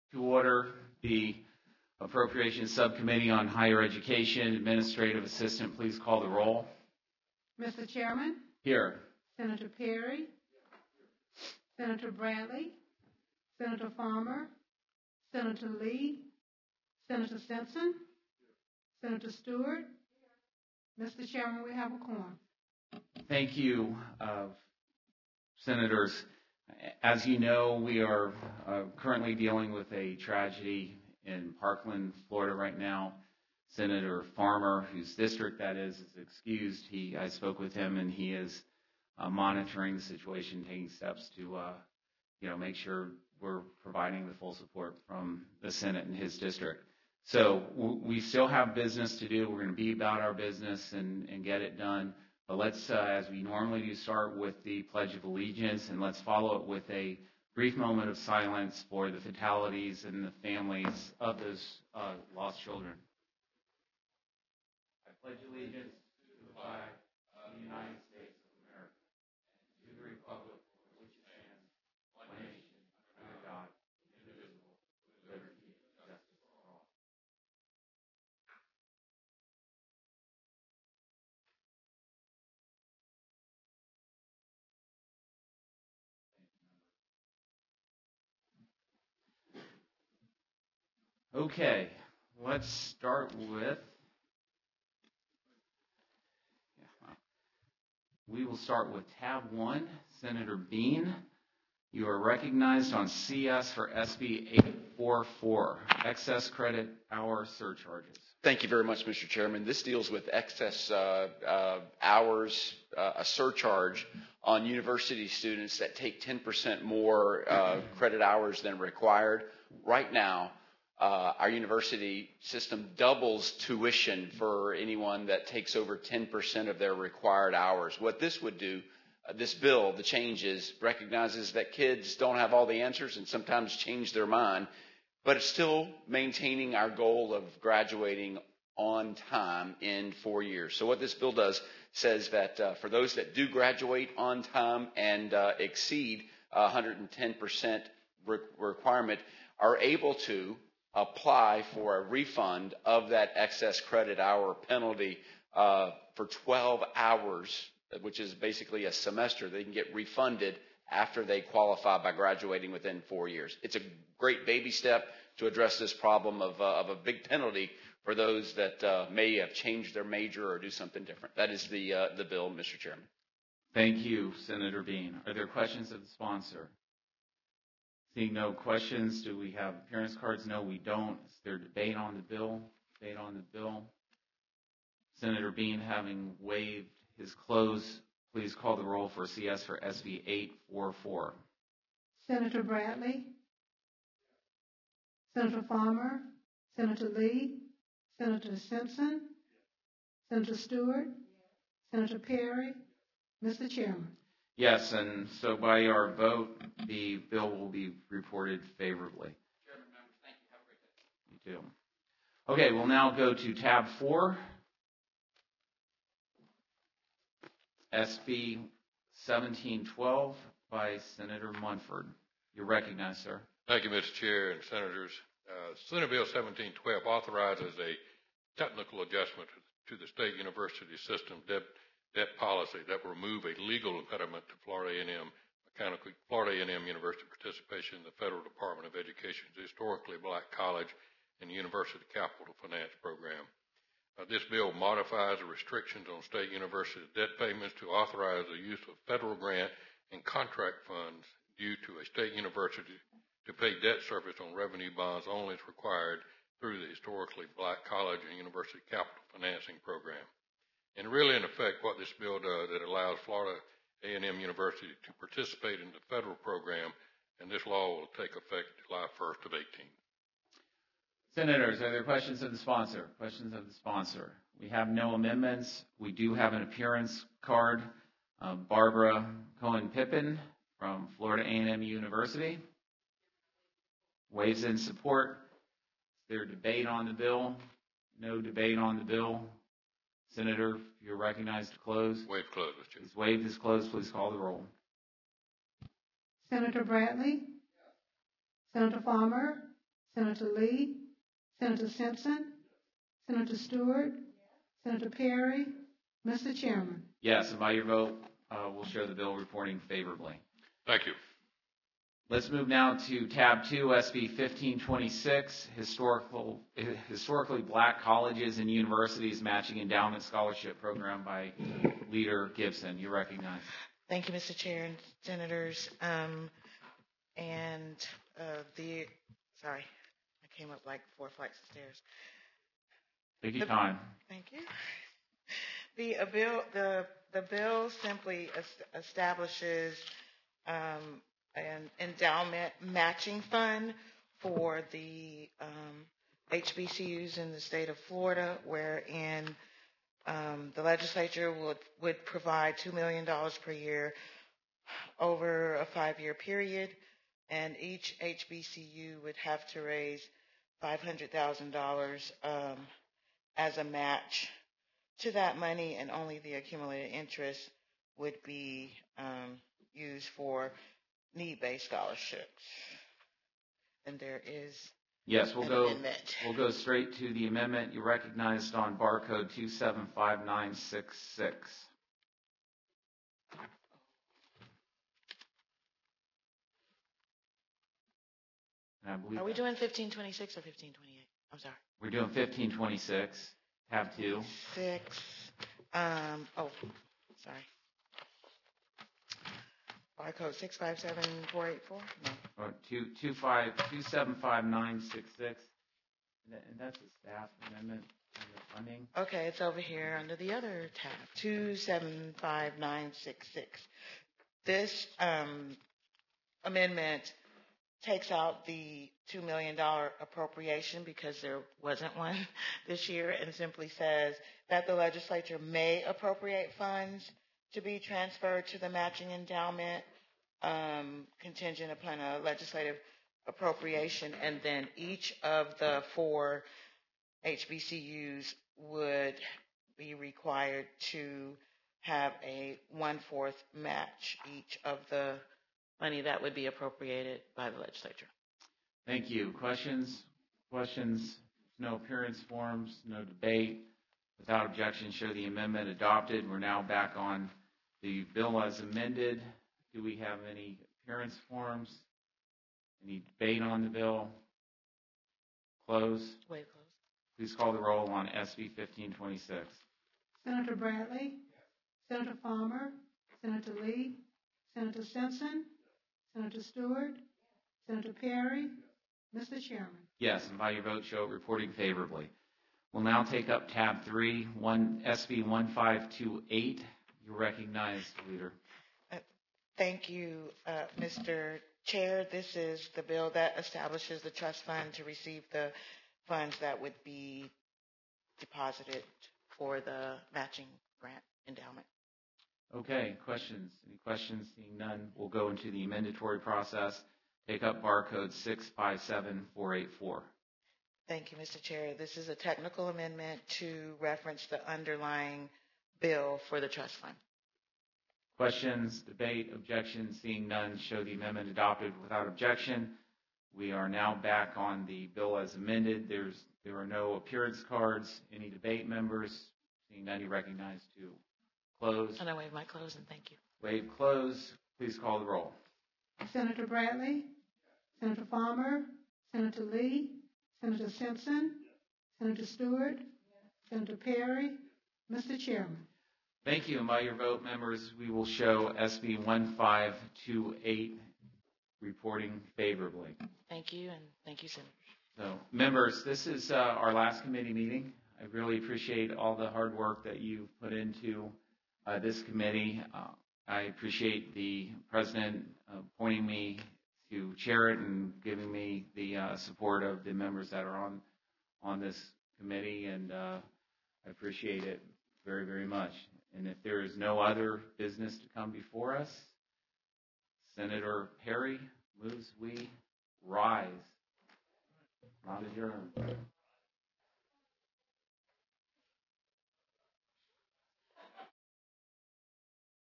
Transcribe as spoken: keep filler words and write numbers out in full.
To order the Appropriations Subcommittee on Higher Education. Administrative Assistant, please call the roll. Mister Chairman? Here. Senator Perry? Senator Bradley? Senator Farmer? Senator Lee? Senator Simpson? Senator Stewart? Mister Chairman, we have a quorum. Thank you, uh, Senators. As you know, we are uh, currently dealing with a tragedy in Parkland, Florida right now. Senator Farmer, whose district that is, is excused. He, I spoke with him, and he is uh, monitoring the situation, taking steps to, uh, you know, make sure we're providing the full support from the Senate and his district. So w- we still have business to do. We're going to be about our business and, and get it done. But let's, uh, as we normally do, start with the Pledge of Allegiance, and let's follow it with a brief moment of silence for the fatalities and the families of those uh, lost children. I pledge allegiance to the flag of the United States of America, and to the republic for which it stands, one nation, under God, indivisible, with liberty and justice for all. Okay, let's start with, we will start with tab one, Senator Bean. You are recognized on C S for S B eight forty-four, excess credit hour surcharges. Thank you very much, Mister Chairman. This deals with excess uh, uh, hours, uh, a surcharge on university students that take ten percent more uh, credit hours than required. Right now, uh, our university system doubles tuition for anyone that takes over ten percent of their required hours. What this would do, uh, this bill, the changes, recognizes that kids don't have all the answers and sometimes change their mind, but it's still maintaining our goal of graduating on time in four years. So what this bill does says that uh, for those that do graduate on time and uh, exceed uh, one hundred ten percent re- requirement are able to apply for a refund of that excess credit hour penalty uh, for twelve hours, which is basically a semester. They can get refunded after they qualify by graduating within four years. It's a great baby step to address this problem of, uh, of a big penalty for those that uh, may have changed their major or do something different. That is the, uh, the bill, Mister Chairman. Thank you, Senator Bean. Are there questions of the sponsor? Seeing no questions, do we have appearance cards? No, we don't. Is there debate on the bill? Debate on the bill. Senator Bean, having waived his close, please call the roll for C S for S B eight forty-four. Senator Bradley? Senator Farmer? Senator Lee? Senator Simpson? Senator Stewart? Senator Perry? Mister Chairman? Yes, and so by our vote, the bill will be reported favorably. Chairman, members, thank you. Have a great day. You too. Okay, we'll now go to tab four. S B seventeen twelve by Senator Munford. You're recognized, sir. Thank you, Mister Chair and Senators. Uh, Senate Bill seventeen twelve authorizes a technical adjustment to the state university system debt, debt policy that will remove a legal impediment to Florida A and M mechanical Florida A and M University participation in the Federal Department of Education's historically black college and university capital finance program. Uh, this bill modifies the restrictions on state university debt payments to authorize the use of federal grant and contract funds due to a state university to pay debt service on revenue bonds only as required through the historically black college and university capital financing program. And really, in effect, what this bill does, it allows Florida A and M University to participate in the federal program, and this law will take effect July first of eighteen. Senators, are there questions of the sponsor? Questions of the sponsor. We have no amendments. We do have an appearance card. Uh, Barbara Cohen-Pippin from Florida A and M University waves in support. Is there debate on the bill? No debate on the bill. Senator, you're recognized to close. Waive close, Mister Chair. He's waived his close. Please call the roll. Senator Bradley? Senator Farmer? Senator Lee, Senator Simpson, Senator Stewart, Senator Perry. Mister Chairman. Yes, and by your vote, uh, we'll show the bill reporting favorably. Thank you. Let's move now to tab two, S B fifteen twenty-six, historical, historically black colleges and universities matching endowment scholarship program by Leader Gibson. You recognize. Thank you, Mister Chair and Senators. Um, and uh, the, sorry, I came up like four flights of stairs. Take your The- time. Thank you. The uh, bill, the the bill simply es- establishes um, an endowment matching fund for the um, H B C Us in the state of Florida, wherein um, the legislature would would provide two million dollars per year over a five-year period, and each H B C U would have to raise five hundred thousand dollars um, as a match to that money, and only the accumulated interest would be um, used for need-based scholarships. And there is Yes, we'll an go. amendment. We'll go straight to the amendment you recognized on barcode two seven five nine six six. And I believe Are we that- doing fifteen twenty-six or fifteen twenty-eight? I'm sorry. we're doing fifteen twenty-six, tab two. Six. Um, oh, sorry. Barcode six five seven four eight four? No. Or two two five two seven five nine six six, and that- and that's a staff amendment on the funding. Okay, it's over here under the other tab, two seven five nine six six. This um, amendment takes out the two million dollars appropriation because there wasn't one this year, and simply says that the legislature may appropriate funds to be transferred to the matching endowment um, contingent upon a legislative appropriation, and then each of the four H B C Us would be required to have a one-fourth match each of the money that would be appropriated by the legislature. Thank you. Questions? Questions? No appearance forms, no debate. Without objection, show the amendment adopted. We're now back on the bill as amended. Do we have any appearance forms? Any debate on the bill? Close. Wait, close. Please call the roll on S B fifteen twenty-six. Senator Bradley, Senator Farmer, Senator Lee, Senator Simpson, Senator Stewart, Senator Perry. Mister Chairman. Yes, and by your vote, show it reporting favorably. We'll now take up tab three, one S B one five two eight. You're recognized, Leader. Uh, Thank you, uh, Mister Chair. This is the bill that establishes the trust fund to receive the funds that would be deposited for the matching grant endowment. Okay, questions? Any questions? Seeing none, we'll go into the amendatory process. Take up barcode six five seven four eight four. Thank you, Mister Chair. This is a technical amendment to reference the underlying bill for the trust fund. Questions, debate, objections? Seeing none, show the amendment adopted without objection. We are now back on the bill as amended. There's there are no appearance cards. Any debate, members? Seeing none, you recognize to close. And I waive my close and thank you. Waive close. Please call the roll. Senator Bradley, Senator Farmer, Senator Lee, Senator Simpson, Senator Stewart, Senator Perry. Mister Chairman. Thank you. And by your vote, members, we will show S B one five two eight reporting favorably. Thank you, and thank you, Senator. So, members, this is uh, our last committee meeting. I really appreciate all the hard work that you've put into uh, this committee. Uh, I appreciate the president uh, appointing me to chair it and giving me the uh, support of the members that are on on this committee, and uh, I appreciate it very, very much. And if there is no other business to come before us, Senator Perry moves we rise. Not adjourned.